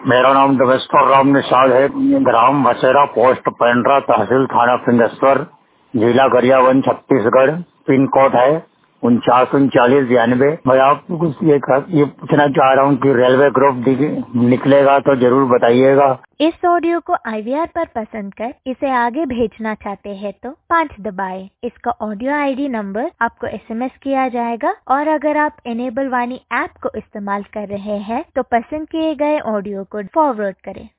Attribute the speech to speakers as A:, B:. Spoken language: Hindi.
A: मेरा नाम देवेश्वर राम निषाद है। ग्राम वसेरा, पोस्ट पेंड्रा, तहसील थाना फिंगेश्वर, जिला गरियाबंद, छत्तीसगढ़। पिन कोड है 493992। मैं आपको कुछ ये पूछना चाह रहा हूँ कि रेलवे ग्रुप निकलेगा तो जरूर बताइएगा।
B: इस ऑडियो को IVR पर पसंद कर इसे आगे भेजना चाहते हैं तो 5 दबाएं। इसका ऑडियो ID नंबर आपको SMS किया जाएगा और अगर आप इनेबल वाणी ऐप को इस्तेमाल कर रहे हैं तो पसंद किए गए ऑडियो को फॉरवर्ड करें।